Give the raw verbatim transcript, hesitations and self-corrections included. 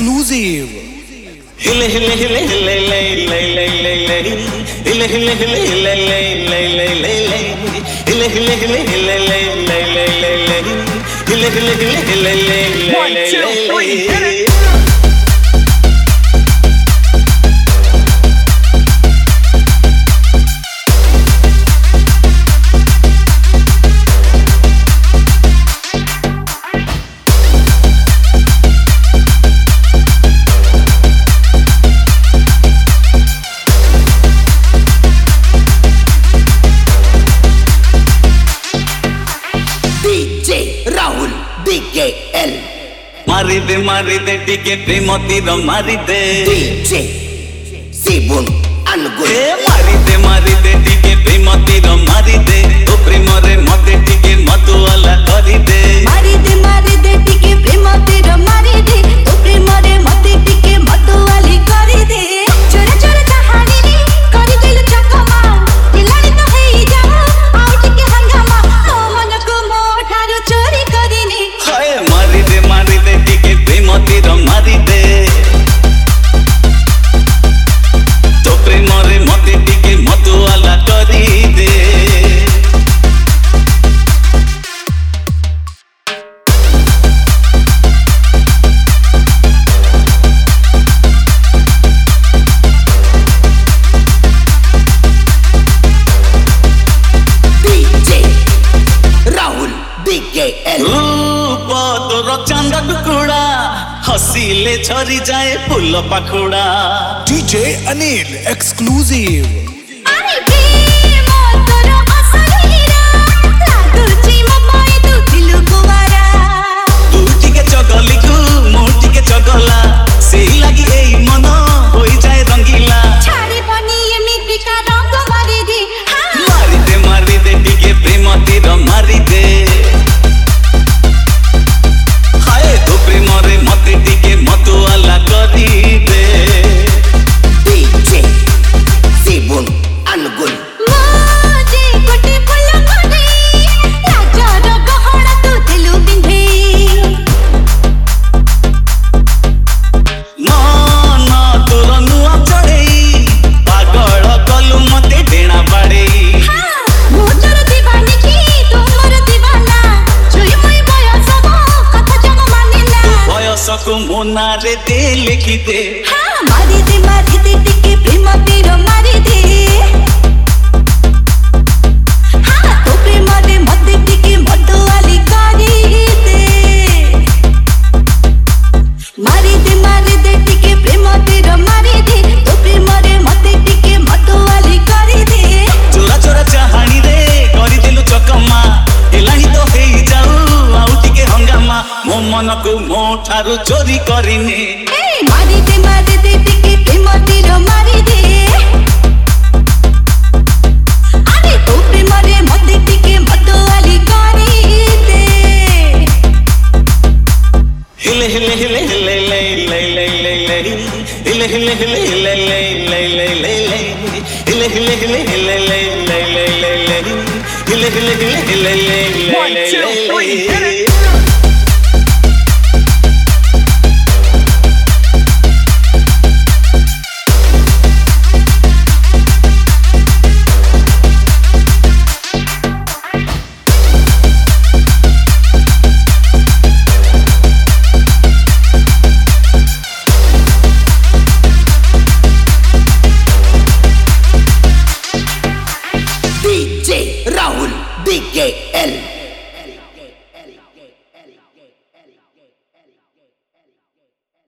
exclusive. Hille hille hille hille lay lay lay lay lay. Hille hille hille hille lay lay lay lay lay. Hille hille hille hille lay lay lay lay lay. Hille hille hille hille lay lay lay lay. One two three, hit it. Rahul डी के एल मारी दे मारी दे टीके प्रेम तीर मारी दे DJ Sibun Angul मारी दे मारी दे टीके प्रेम तीर मारी दे तो प्रेम रे मते टीके मधु वाला करी दे मारी दे मारी दे टीके प्रेम तीर मारी दे तो प्रेम रे मते टीके मधु वाली करी दे चोरा चोरा कहानी रे करी दिल चकमा दिलानी तो हेई जाओ आउ टीके हंगामा ओ मन को मोठारो चोरी करिनी हाय मारी दे मारी दे टीके प्रेम तीर मारी दे तो प्रेम रे मते टीके मधु वाला करी दे चंदा टुकुड़ा हसीले झरी जाए फूल पाखुड़ा D J Anil exclusive. अरे बे मोतरो असलीरा लागुची मपाए तू दिलु गुवारा तू टिके चगली को मो टिके चगला सेही लागी एई मन होई जाए रंगीला छाड़ी बनी एमिति का रंग मारी दे हां मारी दे मारी दे टिके प्रेम तीर मारी दे हाय तो प्रेम रे मते टिके मधु वाला करी दे डीजे सिबुन अनुगुल मोजे कोटे फुल कोटे लाजर गहना तू दिलु बिंधे ना ना तोर नुआ चढ़ई पागल कलु मते डेणा बाड़ई हां मोटर दीवानी की तोमर दीवाना जोई मोई बयस को कथा जग मानिला बयस को मोना रे दे लिखी दे हां मारी दे मारी दे टिके प्रेम तीर मारी दे हां तो प्रेम रे मते टिके मधु वाली करी दे मारी दे मारी दे टिके प्रेम तीर मारी दे तो प्रेम रे मते टिके मधु वाली करी दे चोरा चोरा चाहानी रे करी देलु चकमा एलाही तो हेई जाऊ आउ टिके हंगामा मो मन को मो ठारू चोरी करिने ए मारी दे मारी दे टिके प्रेम तीर मारी दे अरे तो प्रेम रे मते टिके मधु वाली करी दे हिले हिले हिले हिले ले ले ले ले ले हिले हिले हिले हिले ले ले ले ले ले हिले हिले हिले हिले ले ले ले ले ले हिले हिले हिले हिले ले ले ले ले